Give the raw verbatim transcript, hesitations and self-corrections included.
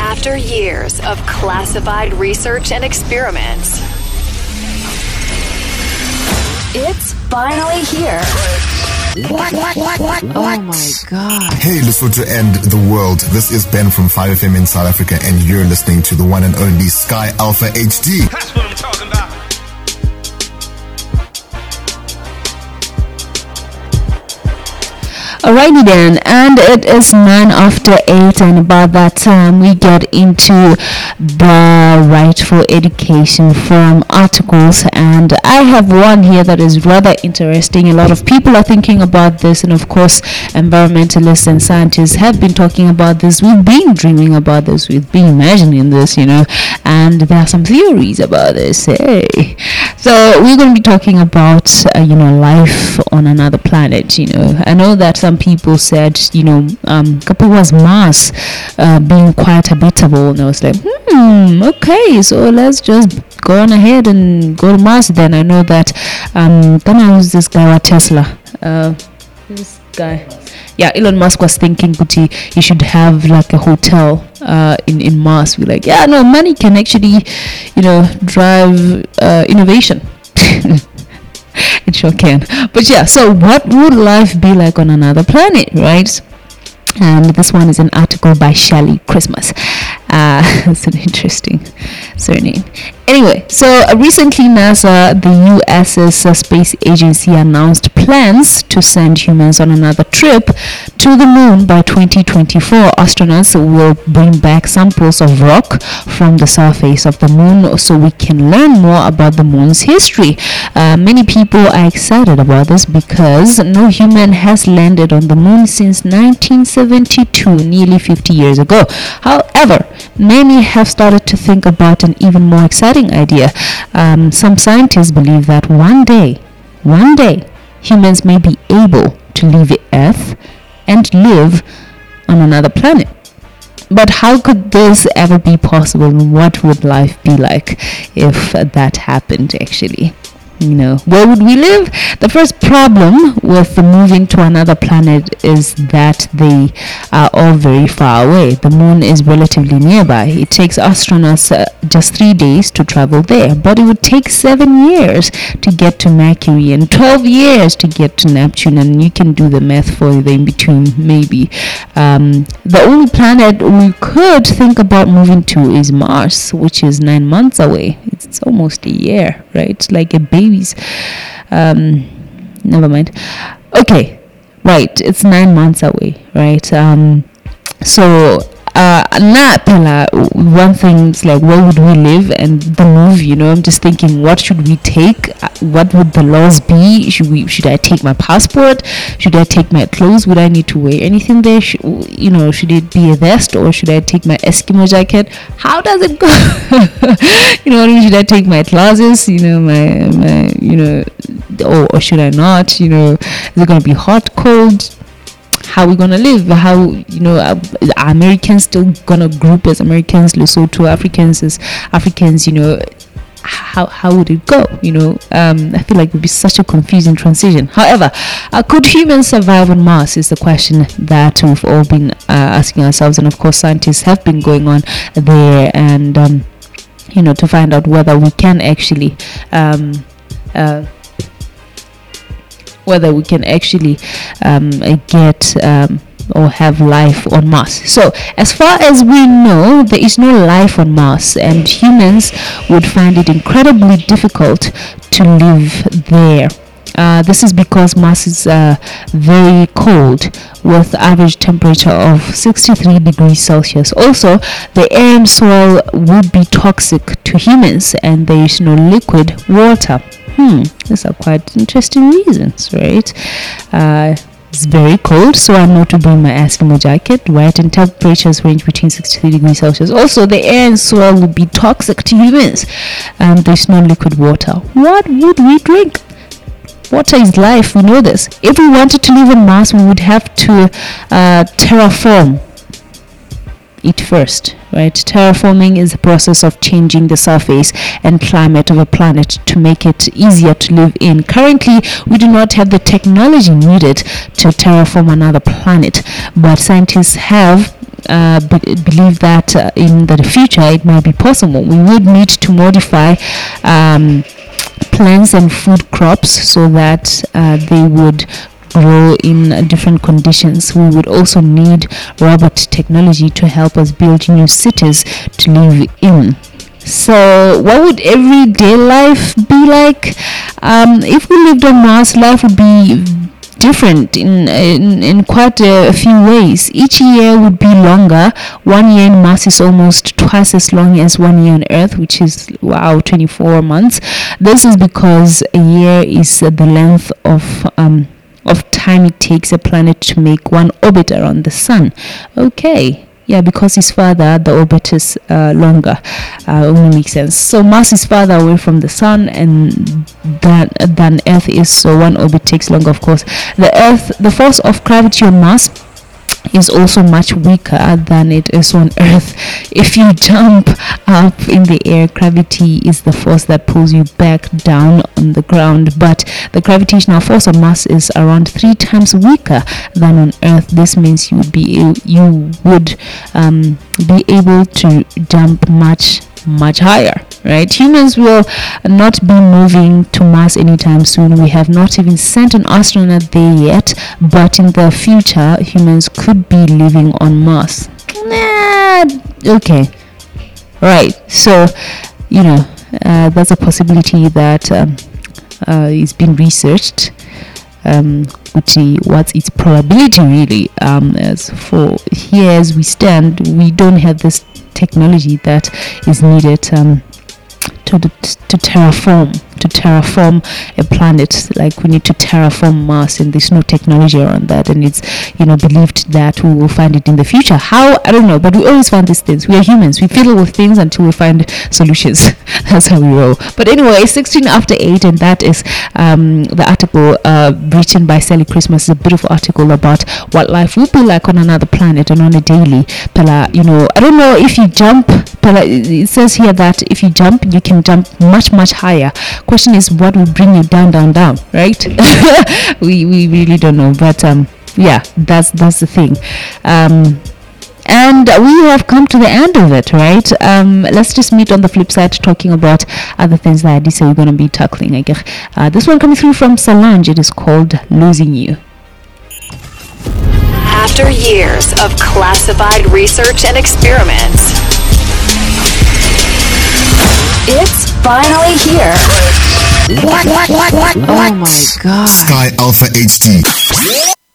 After years of classified research and experiments, it's finally here. What, what, what, what, Oh my God. Hey, Lesotho and the world. This is Ben from five F M in South Africa, and you're listening to the one and only Sky Alpha H D. That's what I'm talking about. Alrighty then, and it is nine after eight, and about that time we get into the rightful education forum articles, and I have one here that is rather interesting. A lot of people are thinking about this, and of course environmentalists and scientists have been talking about this. We've been dreaming about this, we've been imagining this, you know, and there are some theories about this. Hey, so we're going to be talking about uh, you know, life on another planet. You know, I know that some people said, you know, um, couple was Mars uh, being quite habitable, and I was like, hmm, okay, so let's just go on ahead and go to Mars. Then I know that um, gonna use this guy with Tesla. Uh, this guy, yeah, Elon Musk was thinking, Kuti, he should have like a hotel uh, in in Mars. We're like, yeah, no, money can actually, you know, drive uh, innovation. It sure can. But yeah, so what would life be like on another planet, right? And this one is an article by Shelley Christmas. Uh, that's an interesting surname. Anyway, so uh, recently NASA, the U S's uh, space agency, announced plans to send humans on another trip to the moon by twenty twenty-four. Astronauts will bring back samples of rock from the surface of the moon so we can learn more about the moon's history. Uh, many people are excited about this because no human has landed on the moon since nineteen seventy-two, nearly fifty years ago. However, many have started to think about an even more exciting idea. Um, some scientists believe that one day, one day, humans may be able to leave Earth and live on another planet. But how could this ever be possible? What would life be like if that happened actually? You know, where would we live? The first problem with moving to another planet is that they are all very far away. The moon is relatively nearby. It takes astronauts uh, just three days to travel there, but it would take seven years to get to Mercury and twelve years to get to Neptune, and you can do the math for the in between maybe. Um, the only planet we could think about moving to is Mars, which is nine months away. It's, it's almost a year, right? Like a baby. Um, never mind. Okay, right. It's nine months away, right? Um, so uh, not one thing is like, where would we live? And the move, you know, I'm just thinking, what should we take? What would the laws be? Should we? Should I take my passport? Should I take my clothes? Would I need to wear anything there? Should, you know, should it be a vest, or should I take my Eskimo jacket? How does it go? You know, should I take my glasses? You know, my, my you know, or, or should I not? You know, is it going to be hot, cold? How are we gonna live? How, you know, are, are Americans still gonna group as Americans, Lesotho Africans as Africans? You know, how how would it go? You know, um, I feel like it would be such a confusing transition. However, uh, could humans survive on Mars is the question that we've all been uh, asking ourselves, and of course, scientists have been going on there and um, you know, to find out whether we can actually. Um, uh, whether we can actually um, get um, or have life on Mars. So as far as we know, there is no life on Mars, and humans would find it incredibly difficult to live there. Uh, this is because Mars is uh, very cold, with average temperature of sixty-three degrees Celsius. Also, the air and soil would be toxic to humans, and there is no liquid water. Hmm, these are quite interesting reasons, right? Uh, it's very cold, so I know to bring my Eskimo jacket, right? And temperatures range between sixty-three degrees Celsius. Also, the air and soil would be toxic to humans, and there's no liquid water. What would we drink? Water is life, we know this. If we wanted to live on Mars, we would have to uh, terraform it first, right? Terraforming is the process of changing the surface and climate of a planet to make it easier to live in. Currently, we do not have the technology needed to terraform another planet, but scientists have uh, be- believe that uh, in the future it might be possible. We would need to modify um, plants and food crops so that uh, they would grow in uh, different conditions. We would also need robot technology to help us build new cities to live in. So what would everyday life be like? Um, if we lived on Mars, life would be different in, in in quite a few ways. Each year would be longer. One year in Mars is almost twice as long as one year on Earth, which is, wow, twenty-four months. This is because a year is uh, the length of um of time it takes a planet to make one orbit around the sun. Okay. Yeah, because it's farther, the orbit is uh, longer. Uh, only makes sense. So Mars is farther away from the sun and than than Earth is. So one orbit takes longer, of course. The Earth, the force of gravity on Mars is also much weaker than it is on Earth. If you jump up in the air, gravity is the force that pulls you back down on the ground. But the gravitational force on Mars is around three times weaker than on Earth. This means you would be you would um, be able to jump much much higher, right? Humans will not be moving to Mars anytime soon. We have not even sent an astronaut there yet, but in the future humans could be living on Mars. Nah, okay, right. So you know uh, there's a possibility that um, uh, is being researched. Um, which is, what's its probability really? Um, as for here as we stand, we don't have this technology that is needed um, to to terraform to terraform a planet. Like we need to terraform Mars, and there's no technology around that, and it's you know believed that we will find it in the future. How, I don't know, but we always find these things. We are humans, we fiddle with things until we find solutions. That's how we roll. But anyway, sixteen after eight, and that is um, the article uh, written by Sally Christmas. Is a beautiful article about what life would be like on another planet and on a daily. Pella, you know, I don't know if you jump. Pella, it says here that if you jump, you can jump much much higher. Question is, what will bring you down, down, down, right? we we really don't know, but um, yeah, that's that's the thing. Um, and we have come to the end of it, right? Um, let's just meet on the flip side, talking about other things that I did say we're going to be tackling. I guess uh, this one coming through from Solange. It is called "Losing You." After years of classified research and experiments, it's finally here. What? What? What? What? Oh my God. Sky Alpha H D.